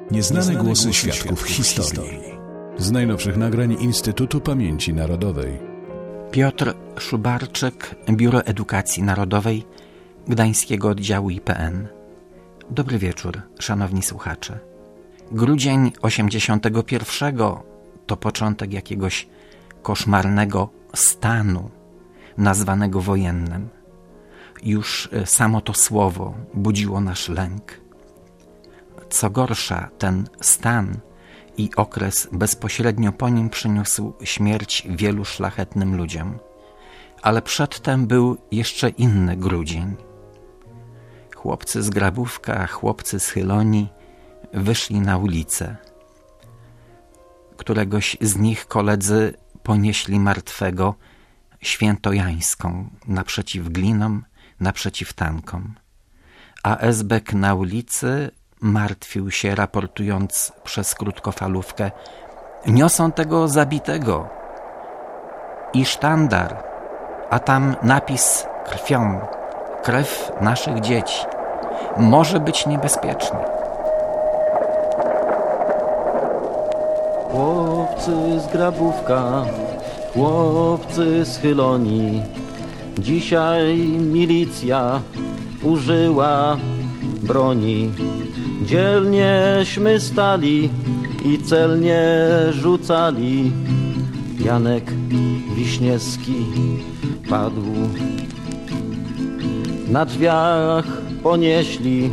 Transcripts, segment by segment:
Nieznane głosy świadków historii. Z najnowszych nagrań Instytutu Pamięci Narodowej. Piotr Szubarczyk, Biuro Edukacji Narodowej Gdańskiego Oddziału IPN. Dobry wieczór, szanowni słuchacze. Grudzień 81 to początek jakiegoś koszmarnego stanu nazwanego wojennym. Już samo to słowo budziło nasz lęk. Co gorsza, ten stan i okres bezpośrednio po nim przyniósł śmierć wielu szlachetnym ludziom. Ale przedtem był jeszcze inny grudzień. Chłopcy z Grabówka, chłopcy z Chylonii wyszli na ulicę. Któregoś z nich koledzy ponieśli martwego świętojańską naprzeciw glinom, naprzeciw tankom. A esbek na ulicy martwił się, raportując przez krótkofalówkę: niosą tego zabitego i sztandar, a tam napis krwią, krew naszych dzieci. Może być niebezpiecznie. Chłopcy z Grabówka, chłopcy z Chylonii, dzisiaj milicja użyła broni. Dzielnieśmy stali i celnie rzucali. Janek Wiśniewski padł. Na drzwiach ponieśli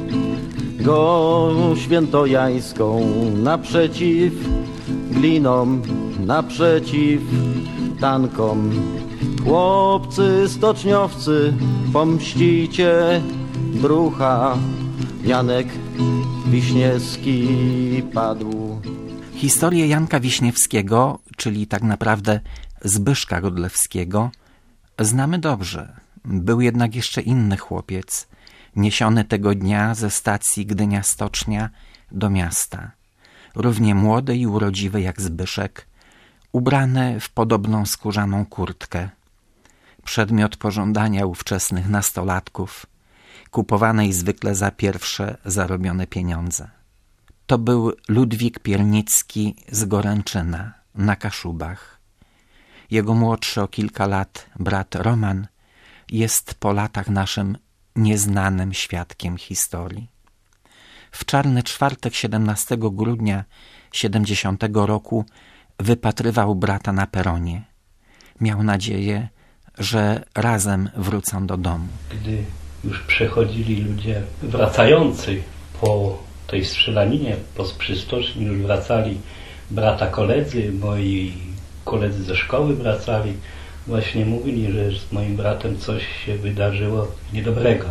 go świętojańską, naprzeciw glinom, naprzeciw tankom. Chłopcy stoczniowcy, pomścicie drucha. Janek Wiśniewski padł. Historię Janka Wiśniewskiego, czyli tak naprawdę Zbyszka Godlewskiego, znamy dobrze. Był jednak jeszcze inny chłopiec, niesiony tego dnia ze stacji Gdynia-Stocznia do miasta. Równie młody i urodziwy jak Zbyszek, ubrany w podobną skórzaną kurtkę. Przedmiot pożądania ówczesnych nastolatków, kupowanej zwykle za pierwsze zarobione pieniądze. To był Ludwik Piernicki z Goręczyna na Kaszubach. Jego młodszy o kilka lat brat Roman jest po latach naszym nieznanym świadkiem historii. W czarny czwartek 17 grudnia 70 roku wypatrywał brata na peronie. Miał nadzieję, że razem wrócą do domu. Gdy już przechodzili ludzie wracający po tej strzelaninie, przy stoczni już wracali brata koledzy, moi koledzy ze szkoły wracali, właśnie mówili, że z moim bratem coś się wydarzyło niedobrego.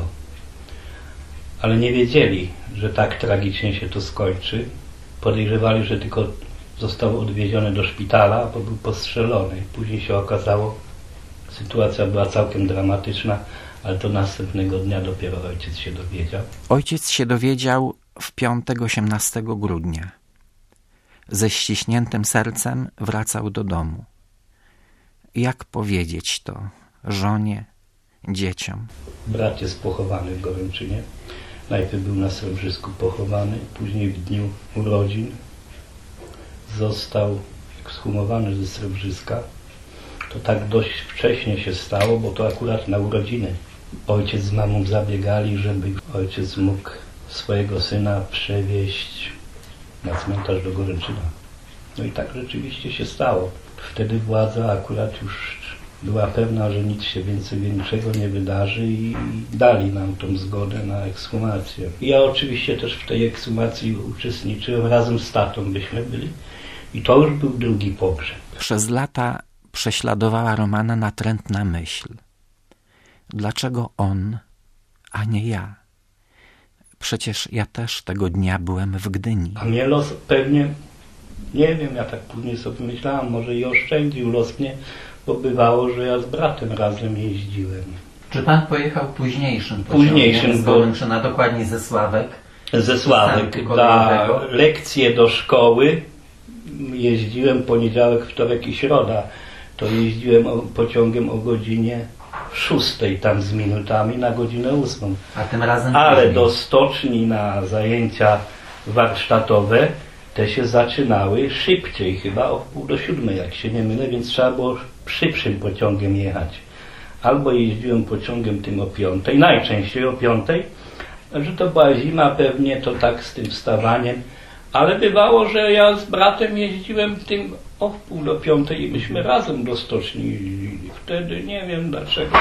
Ale nie wiedzieli, że tak tragicznie się to skończy. Podejrzewali, że tylko został odwieziony do szpitala, bo był postrzelony. Później się okazało, sytuacja była całkiem dramatyczna, ale to następnego dnia dopiero ojciec się dowiedział. Ojciec się dowiedział w piątek 18 grudnia. Ze ściśniętym sercem wracał do domu. Jak powiedzieć to żonie, dzieciom? Brat jest pochowany w Goręczynie. Najpierw był na Srebrzysku pochowany, później w dniu urodzin został ekshumowany ze Srebrzyska. To tak dość wcześnie się stało, bo to akurat na urodziny. Ojciec z mamą zabiegali, żeby ojciec mógł swojego syna przewieźć na cmentarz do Goręczyna. No i tak rzeczywiście się stało. Wtedy władza akurat już była pewna, że nic się większego nie wydarzy i dali nam tą zgodę na ekshumację. Ja oczywiście też w tej ekshumacji uczestniczyłem, razem z tatą byśmy byli i to już był drugi pogrzeb. Przez lata prześladowała Romana natrętna myśl. Dlaczego on, a nie ja? Przecież ja też tego dnia byłem w Gdyni. A mnie los pewnie, nie wiem, ja tak później sobie myślałam, może i oszczędził los mnie, bo bywało, że ja z bratem razem jeździłem. Czy pan pojechał późniejszym pociągiem z Goręczyna, dokładnie ze Sławek? Ze Sławek. Dla lekcje do szkoły jeździłem poniedziałek, wtorek i środa. To jeździłem pociągiem o godzinie 6 tam z minutami na godzinę 8. A tym razem ale do stoczni na zajęcia warsztatowe, te się zaczynały szybciej, chyba o 6:30, jak się nie mylę, więc trzeba było szybszym pociągiem jechać. Albo jeździłem pociągiem tym o 5:00, najczęściej o 5:00, że to była zima pewnie, to tak z tym wstawaniem, ale bywało, że ja z bratem jeździłem tym o 4:45 i myśmy razem do stoczni jeździli. Wtedy nie wiem dlaczego.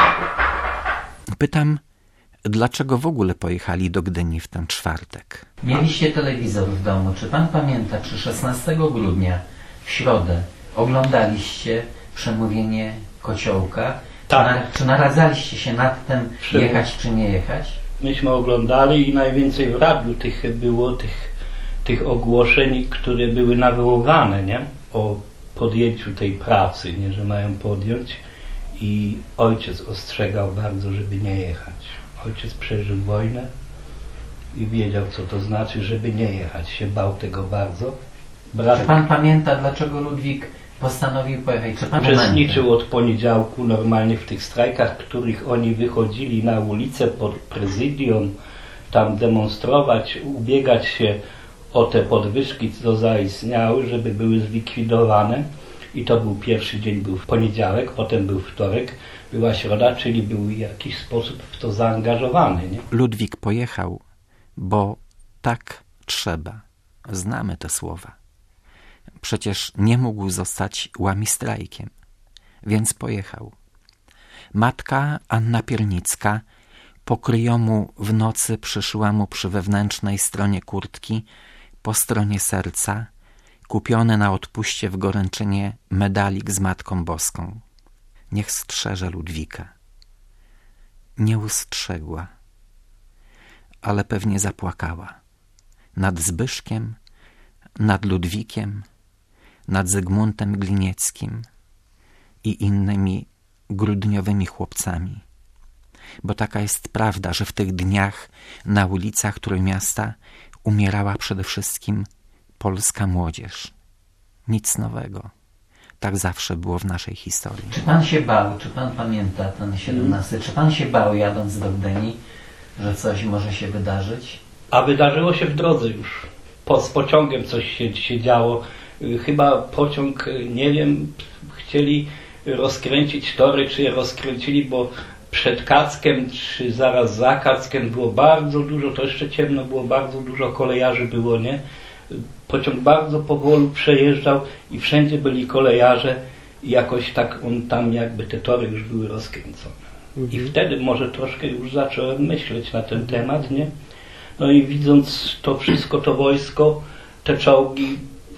Pytam, dlaczego w ogóle pojechali do Gdyni w ten czwartek? Mieliście telewizor w domu. Czy pan pamięta, czy 16 grudnia w środę oglądaliście przemówienie Kociołka? Tak. Czy naradzaliście się nad tym, jechać czy nie jechać? Myśmy oglądali i najwięcej w radiu było tych ogłoszeń, które były nawoływane, nie? O podjęciu tej pracy, nie? Że mają podjąć, i ojciec ostrzegał bardzo, żeby nie jechać. Ojciec przeżył wojnę i wiedział, co to znaczy, żeby nie jechać. Się bał tego bardzo. Czy pan pamięta, dlaczego Ludwik postanowił pojechać? Czy pan uczestniczył od poniedziałku normalnie w tych strajkach, których oni wychodzili na ulicę pod prezydium, tam demonstrować, ubiegać się o te podwyżki, co zaistniały, żeby były zlikwidowane. I to był pierwszy dzień, był w poniedziałek, potem był wtorek, była środa, czyli był w jakiś sposób w to zaangażowany. Nie? Ludwik pojechał, bo tak trzeba. Znamy te słowa. Przecież nie mógł zostać łamistrajkiem, więc pojechał. Matka Anna Piernicka po kryjomu w nocy przyszyła mu przy wewnętrznej stronie kurtki, po stronie serca, kupiony na odpuście w Goręczynie medalik z Matką Boską. Niech strzeże Ludwika. Nie ustrzegła, ale pewnie zapłakała. Nad Zbyszkiem, nad Ludwikiem, nad Zygmuntem Glinieckim i innymi grudniowymi chłopcami. Bo taka jest prawda, że w tych dniach na ulicach Trójmiasta umierała przede wszystkim polska młodzież. Nic nowego. Tak zawsze było w naszej historii. Czy pan się bał, czy pan pamięta ten 17? Czy pan się bał, jadąc do Gdyni, że coś może się wydarzyć? A wydarzyło się w drodze już. Z pociągiem coś się działo. Chyba pociąg, nie wiem, chcieli rozkręcić tory, czy je rozkręcili, bo przed Kackiem, czy zaraz za Kackiem było bardzo dużo, to jeszcze ciemno było, bardzo dużo kolejarzy było, nie? Pociąg bardzo powolu przejeżdżał i wszędzie byli kolejarze i jakoś tak on tam jakby te tory już były rozkręcone. I wtedy może troszkę już zacząłem myśleć na ten temat, nie? No i widząc to wszystko, to wojsko, te czołgi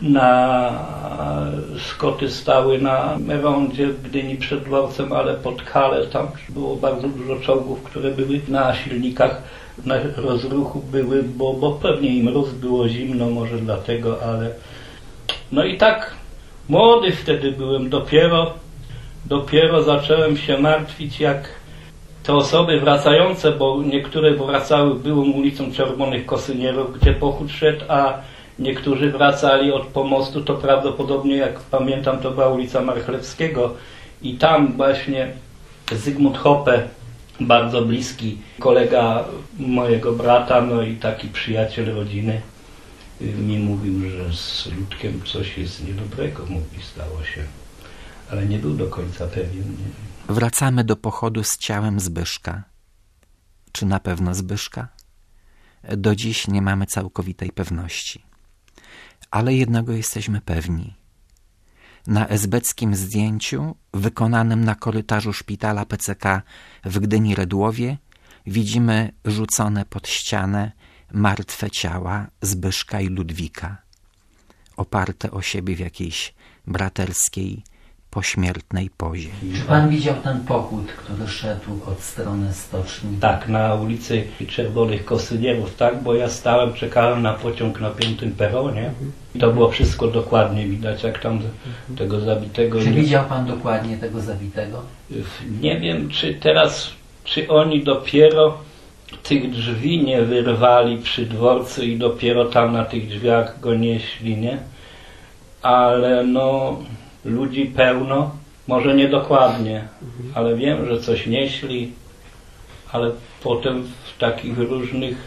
Skoty stały na rondzie w Gdyni przed dworcem, ale pod Kale tam było bardzo dużo czołgów, które były na silnikach, na rozruchu były, bo pewnie im mróz, było zimno, może dlatego, ale... No i tak młody wtedy byłem, dopiero zacząłem się martwić, jak te osoby wracające, bo niektóre wracały byłą ulicą Czerwonych Kosynierów, gdzie pochód szedł, a niektórzy wracali od pomostu, to prawdopodobnie, jak pamiętam, to była ulica Marchlewskiego i tam właśnie Zygmunt Hoppe, bardzo bliski kolega mojego brata, no i taki przyjaciel rodziny, mi mówił, że z Ludkiem coś jest niedobrego, mówi, stało się, ale nie był do końca pewien. Nie? Wracamy do pochodu z ciałem Zbyszka. Czy na pewno Zbyszka? Do dziś nie mamy całkowitej pewności. Ale jednego jesteśmy pewni. Na esbeckim zdjęciu, wykonanym na korytarzu szpitala PCK w Gdyni-Redłowie, widzimy rzucone pod ścianę martwe ciała Zbyszka i Ludwika, oparte o siebie w jakiejś braterskiej, pośmiertnej pozie. Czy pan widział ten pochód, który szedł od strony stoczni? Tak, na ulicy Czerwonych Kosynierów, tak, bo ja stałem, czekałem na pociąg na 5. peronie i to było wszystko dokładnie widać, jak tam tego zabitego... Czy widział pan dokładnie tego zabitego? Nie wiem, czy oni dopiero tych drzwi nie wyrwali przy dworcu i dopiero tam na tych drzwiach go nieśli, nie? Ale no... Ludzi pełno, może nie dokładnie, ale wiem, że coś nieśli, ale potem w takich różnych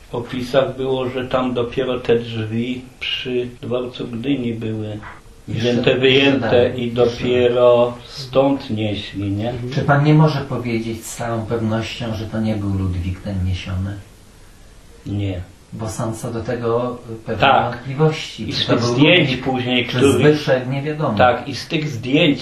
opisach było, że tam dopiero te drzwi przy dworcu Gdyni były wyjęte i dopiero stąd nieśli, nie? Czy pan nie może powiedzieć z całą pewnością, że to nie był Ludwik ten niesiony? Nie. Bo są co do tego pewne Tak. wątpliwości. I z Czy to tych był zdjęć Ludwik, później, czy Zbyszek, nie wiadomo. Tak, i z tych zdjęć,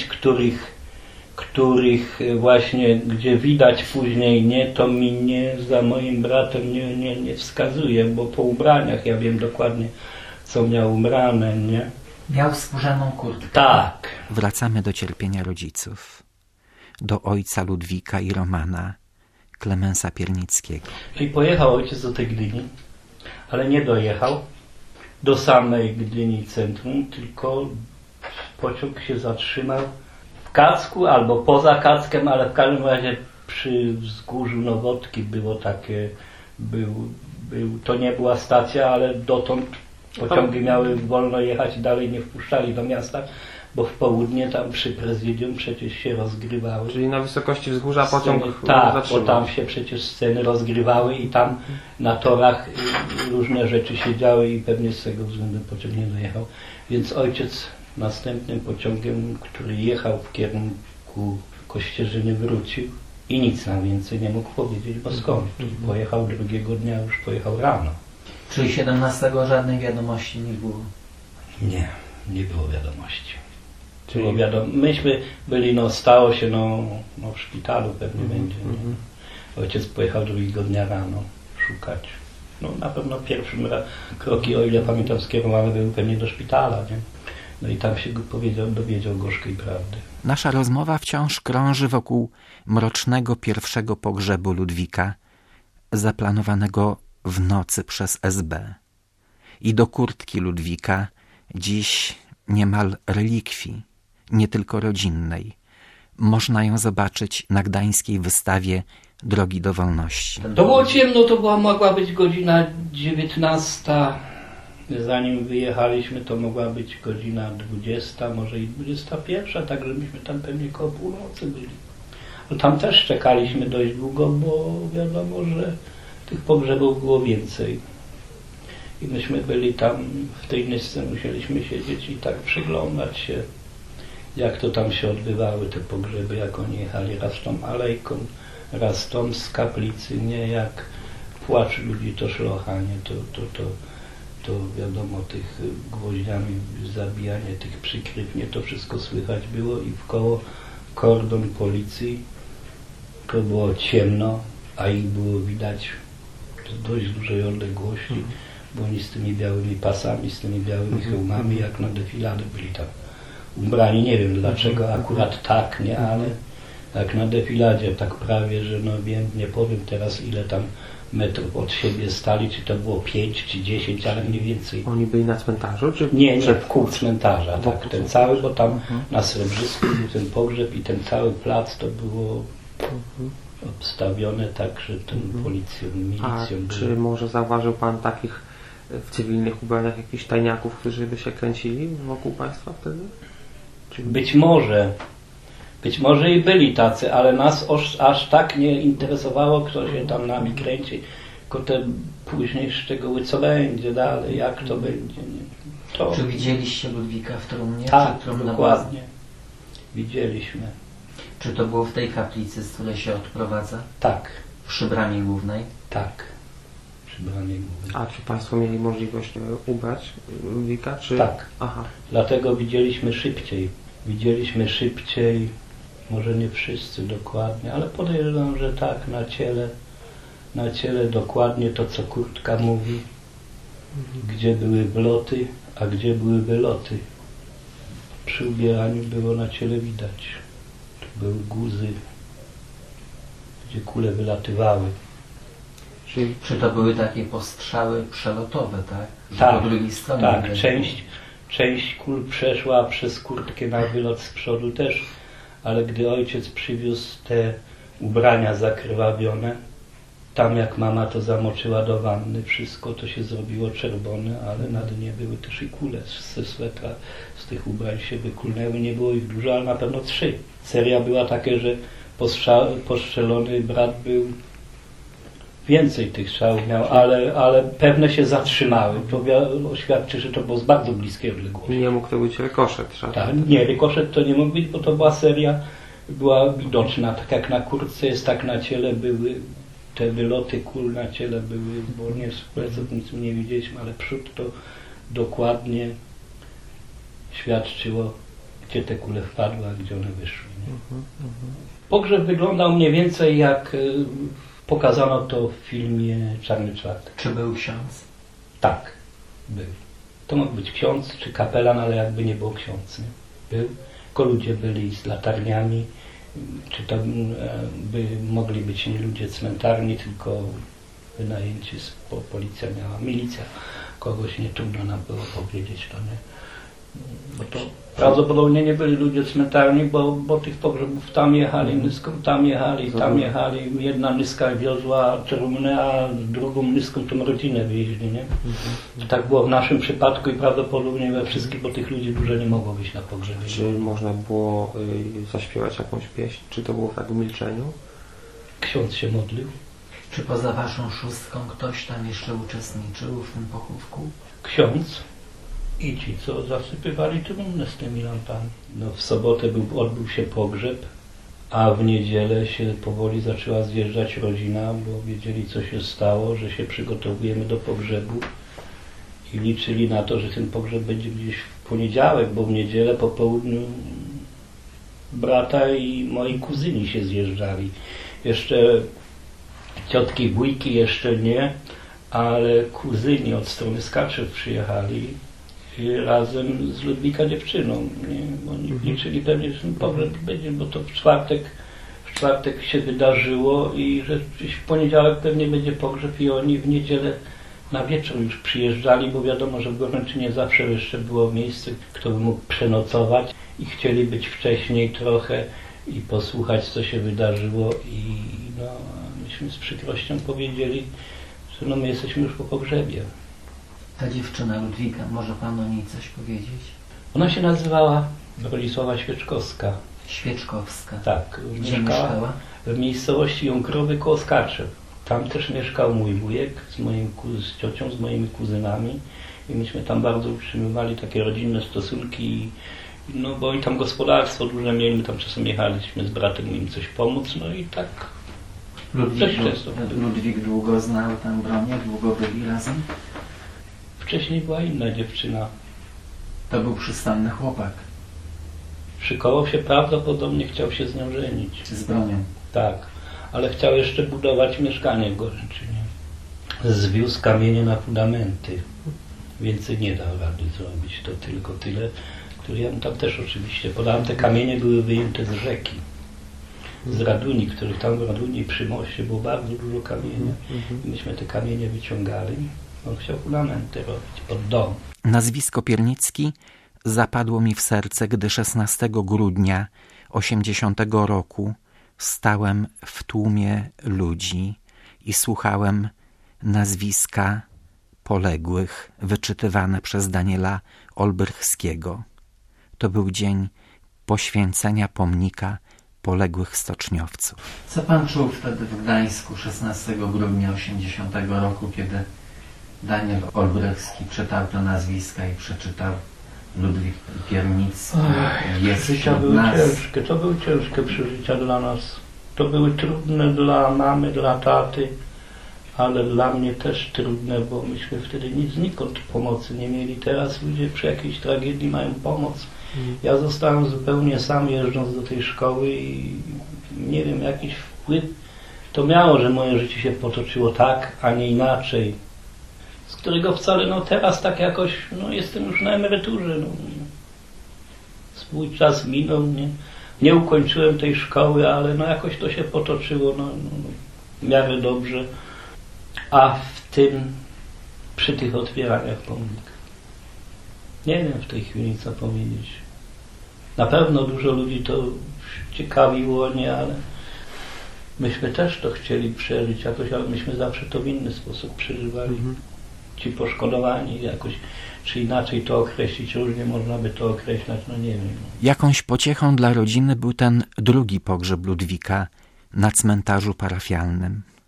których właśnie, gdzie widać później, nie, to mi nie, za moim bratem nie wskazuje, bo po ubraniach ja wiem dokładnie, co miał ubrane, nie? Miał skórzaną kurtkę. Tak. Wracamy do cierpienia rodziców. Do ojca Ludwika i Romana, Klemensa Piernickiego. I pojechał ojciec do tej Gdyni, ale nie dojechał do samej Gdyni centrum, tylko pociąg się zatrzymał w Kacku albo poza Kackiem, ale w każdym razie przy wzgórzu Nowotki było takie, to nie była stacja, ale dotąd pociągi miały wolno jechać i dalej nie wpuszczali do miasta, bo w południe tam przy prezydium przecież się rozgrywały. Czyli na wysokości wzgórza pociąg Tak, zatrzymał. bo tam się przecież sceny rozgrywały i tam na torach różne rzeczy się działy i pewnie z tego względu pociąg nie dojechał. Więc ojciec następnym pociągiem, który jechał w kierunku Kościerzyny, wrócił i nic nam więcej nie mógł powiedzieć, bo skąd? Pojechał drugiego dnia, już pojechał rano. Czyli 17 żadnej wiadomości nie było? Nie było wiadomości. Było wiadomo, myśmy byli, stało się, w szpitalu pewnie będzie. Nie? Ojciec pojechał drugiego dnia rano szukać. Na pewno pierwszym kroki, o ile pamiętam, skierowane były pewnie do szpitala, nie? No i tam się dowiedział gorzkiej prawdy. Nasza rozmowa wciąż krąży wokół mrocznego pierwszego pogrzebu Ludwika, zaplanowanego w nocy przez SB. I do kurtki Ludwika, dziś niemal relikwii, nie tylko rodzinnej. Można ją zobaczyć na gdańskiej wystawie Drogi do Wolności. To było ciemno, mogła być godzina 19. Zanim wyjechaliśmy, to mogła być godzina 20, może i 21, tak żebyśmy tam pewnie koło północy byli. No tam też czekaliśmy dość długo, bo wiadomo, że tych pogrzebów było więcej. I myśmy byli tam, w tej nysce musieliśmy siedzieć i tak przyglądać się, jak to tam się odbywały te pogrzeby, jak oni jechali raz tą alejką, raz tą z kaplicy, nie, jak płacz ludzi to szlochanie, to wiadomo, tych gwoździami zabijanie tych przykryw, nie, to wszystko słychać było i wkoło kordon policji, to było ciemno, a ich było widać z dość dużej odległości, bo oni z tymi białymi pasami, z tymi białymi hełmami, jak na defiladę byli tam ubrani, nie wiem dlaczego akurat tak, nie, ale jak na defiladzie, tak prawie, że wiem, nie powiem teraz ile tam metrów od siebie stali, czy to było 5 czy 10, ale mniej więcej. Oni byli na cmentarzu? Czy nie, wokół cmentarza, tak, ten cały, bo tam na Srebrzysku był ten pogrzeb i ten cały plac to było obstawione tak, że ten milicją był. Czy może zauważył pan takich w cywilnych ubraniach jakichś tajniaków, którzy by się kręcili wokół państwa wtedy? Czy... Być może i byli tacy, ale nas aż tak nie interesowało, kto się tam nami kręci, tylko te później szczegóły, co będzie dalej, jak to będzie. Nie? To... Czy widzieliście Ludwika w trumnie? Tak, czy dokładnie. Widzieliśmy. Czy to było w tej kaplicy, z której się odprowadza? Tak. Przy bramie głównej? Tak. Przy bramie głównej. A czy państwo mieli możliwość ubrać Ludwika? Czy... Tak. Aha. Dlatego widzieliśmy szybciej, może nie wszyscy dokładnie, ale podejrzewam, że tak, na ciele dokładnie to, co kurtka mówi, gdzie były wloty, a gdzie były wyloty. Przy ubieraniu było na ciele widać. Tu były guzy, gdzie kule wylatywały. Czy to były takie postrzały przelotowe, tak? Że tak, po drugiej stronie. Tak, część kul przeszła przez kurtkę na wylot z przodu też, ale gdy ojciec przywiózł te ubrania zakrwawione, tam jak mama to zamoczyła do wanny, wszystko to się zrobiło czerwone, ale na dnie były też i kule ze swetra, z tych ubrań się wykulnęły, nie było ich dużo, ale na pewno 3. Seria była taka, że postrzelony brat był Więcej tych strzałów miał, ale pewne się zatrzymały. To świadczy, że to było z bardzo bliskiej odległości. Nie mógł to być rykoszet. Tak, nie, rykoszet to nie mógł być, bo to była seria, była widoczna. Tak jak na kurtce jest, tak na ciele były te wyloty kul na ciele były, bo nie z pleców nic nie widzieliśmy, ale przód to dokładnie świadczyło, gdzie te kule wpadły, a gdzie one wyszły. Nie? Pogrzeb wyglądał mniej więcej jak pokazano to w filmie Czarny Czwartek. Czy był ksiądz? Tak, był. To mógł być ksiądz czy kapelan, ale jakby nie było ksiądz. Nie? Był. Tylko ludzie byli z latarniami, czy to by mogli być nie ludzie cmentarni, tylko wynajęci, policja miała, milicja kogoś, nie trudno nam było powiedzieć to, nie? Bo to prawdopodobnie nie byli ludzie cmentarni, bo tych pogrzebów tam jechali, nyską tam jechali. Jedna nyska wiozła trumnę, a drugą nyską tą rodzinę wieźli, nie? Tak było w naszym przypadku i prawdopodobnie we wszystkich, bo tych ludzi dużo nie mogło być na pogrzebie. Czy można było zaśpiewać jakąś pieśń? Czy to było tak w milczeniu? Ksiądz się modlił. Czy poza waszą szóstką ktoś tam jeszcze uczestniczył w tym pochówku? Ksiądz i ci, co zasypywali trumnę z tymi lampami. No, w sobotę odbył się pogrzeb, a w niedzielę się powoli zaczęła zjeżdżać rodzina, bo wiedzieli, co się stało, że się przygotowujemy do pogrzebu i liczyli na to, że ten pogrzeb będzie gdzieś w poniedziałek, bo w niedzielę po południu brata i moi kuzyni się zjeżdżali. Jeszcze ciotki i wujki jeszcze nie, ale kuzyni od strony Skarczew przyjechali razem z Ludwika dziewczyną. Nie? Oni liczyli pewnie, że ten pogrzeb będzie, bo to w czwartek się wydarzyło i że w poniedziałek pewnie będzie pogrzeb i oni w niedzielę na wieczór już przyjeżdżali, bo wiadomo, że w Goręczynie zawsze jeszcze było miejsce, kto by mógł przenocować i chcieli być wcześniej trochę i posłuchać, co się wydarzyło i no, myśmy z przykrością powiedzieli, że no my jesteśmy już po pogrzebie. Ta dziewczyna Ludwika, może pan o niej coś powiedzieć? Ona się nazywała Bronisława Świeczkowska. Świeczkowska. Tak. Gdzie mieszkała? W miejscowości Jąkrowy koło Skarczew. Tam też mieszkał mój wujek z ciocią, z moimi kuzynami i myśmy tam bardzo utrzymywali takie rodzinne stosunki, no bo i tam gospodarstwo duże mieli, my tam czasem jechaliśmy z bratem im coś pomóc, no i tak. Ludwik długo znał tam Bronię, długo byli razem? Wcześniej była inna dziewczyna. To był przystanny chłopak. Szykował się, prawdopodobnie chciał się z nią żenić. Z Bronią. Tak, ale chciał jeszcze budować mieszkanie w Goręczynie. Zwiózł kamienie na fundamenty. Więcej nie dał rady zrobić, to tylko tyle, które ja mu tam też oczywiście podałem. Te kamienie były wyjęte z rzeki. Z Raduni, których tam w Raduni przy moście było bardzo dużo kamienia. I myśmy te kamienie wyciągali. On chciał fundamenty robić pod dom. Nazwisko Piernicki zapadło mi w serce, gdy 16 grudnia 80 roku stałem w tłumie ludzi i słuchałem nazwiska poległych wyczytywane przez Daniela Olbrychskiego. To był dzień poświęcenia pomnika poległych stoczniowców. Co pan czuł wtedy w Gdańsku 16 grudnia 80 roku, kiedy Daniel Olbrychski czytał te nazwiska i przeczytał Ludwik Piernicki? Przeżycia były ciężkie, to były ciężkie przeżycia dla nas. To były trudne dla mamy, dla taty, ale dla mnie też trudne, bo myśmy wtedy znikąd pomocy nie mieli. Teraz ludzie przy jakiejś tragedii mają pomoc. Ja zostałem zupełnie sam, jeżdżąc do tej szkoły i nie wiem, jakiś wpływ to miało, że moje życie się potoczyło tak, a nie inaczej. Z którego wcale, no teraz tak jakoś, no jestem już na emeryturze, no. Swój czas minął, nie ukończyłem tej szkoły, ale no jakoś to się potoczyło, no w miarę dobrze. A w tym, przy tych otwieraniach pomnika. Nie wiem w tej chwili, co powiedzieć. Na pewno dużo ludzi to ciekawiło, nie, ale myśmy też to chcieli przeżyć jakoś, ale myśmy zawsze to w inny sposób przeżywali. Ci poszkodowani jakoś, czy inaczej to określić, różnie można by to określać, no nie wiem. Jakąś pociechą dla rodziny był ten drugi pogrzeb Ludwika na cmentarzu parafialnym.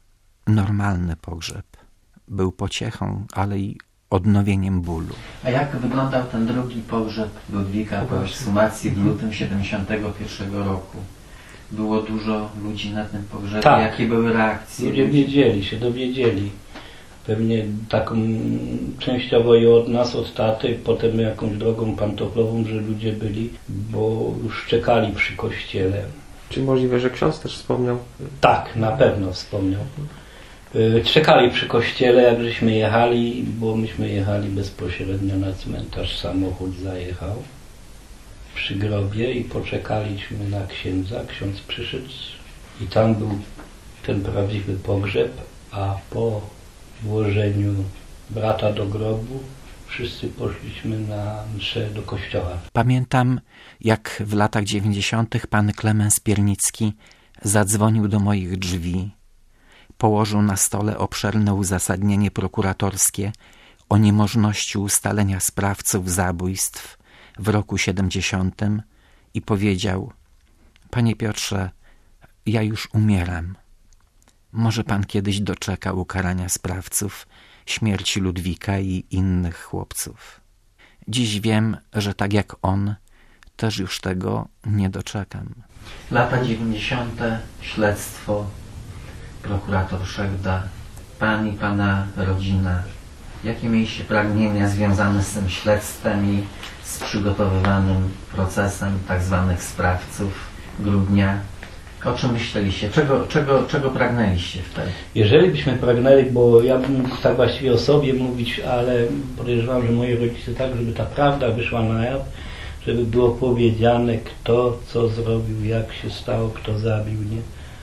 normalny pogrzeb. Był pociechą, ale i odnowieniem bólu. A jak wyglądał ten drugi pogrzeb Ludwika po ekshumacji w lutym 71 roku? Było dużo ludzi na tym pogrzebie? Tak. Jakie były reakcje? Ludzie się dowiedzieli. Pewnie taką częściowo i od nas, od taty, potem jakąś drogą pantoflową, że ludzie byli, bo już czekali przy kościele. Czy możliwe, że ksiądz też wspomniał? Tak, na pewno wspomniał. Czekali przy kościele, jak żeśmy jechali, bo myśmy jechali bezpośrednio na cmentarz, samochód zajechał przy grobie i poczekaliśmy na księdza. Ksiądz przyszedł i tam był ten prawdziwy pogrzeb, a po włożeniu brata do grobu wszyscy poszliśmy na mszę do kościoła. Pamiętam, jak w latach 90. pan Klemens Piernicki zadzwonił do moich drzwi. Położył na stole obszerne uzasadnienie prokuratorskie o niemożności ustalenia sprawców zabójstw w roku 70 i powiedział: Panie Piotrze, ja już umieram. Może pan kiedyś doczeka ukarania sprawców śmierci Ludwika i innych chłopców. Dziś wiem, że tak jak on, też już tego nie doczekam. Lata 90. śledztwo, prokurator Szegda, pan i pana rodzina. Jakie mieliście pragnienia związane z tym śledztwem i z przygotowywanym procesem tak zwanych sprawców grudnia? O czym myśleliście? Czego pragnęliście wtedy? Jeżeli byśmy pragnęli, bo ja bym mógł tak właściwie o sobie mówić, ale podejrzewam, że moi rodzice tak, żeby ta prawda wyszła na jaw, żeby było powiedziane, kto co zrobił, jak się stało, kto zabił, nie?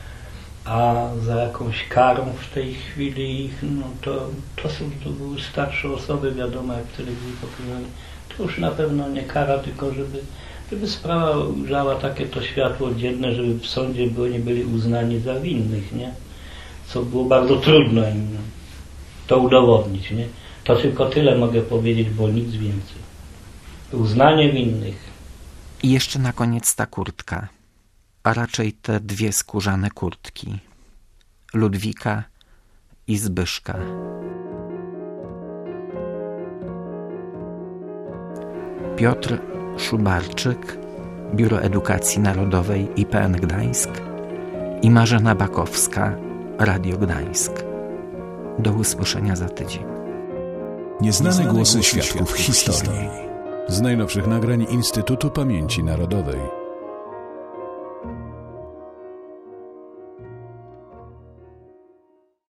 A za jakąś karą w tej chwili ich, no to były starsze osoby, wiadomo, jak w telewizji pokazane. To już na pewno nie kara, tylko żeby sprawa ujrzała takie to światło dzienne, żeby w sądzie nie byli uznani za winnych, nie? Co było bardzo trudno im to udowodnić, nie? To tylko tyle mogę powiedzieć, bo nic więcej. Uznanie winnych. I jeszcze na koniec ta kurtka, a raczej te dwie skórzane kurtki. Ludwika i Zbyszka. Piotr Szubarczyk, Biuro Edukacji Narodowej IPN Gdańsk i Marzena Bakowska, Radio Gdańsk. Do usłyszenia za tydzień. Nieznane głosy świadków historii. Z najnowszych nagrań Instytutu Pamięci Narodowej.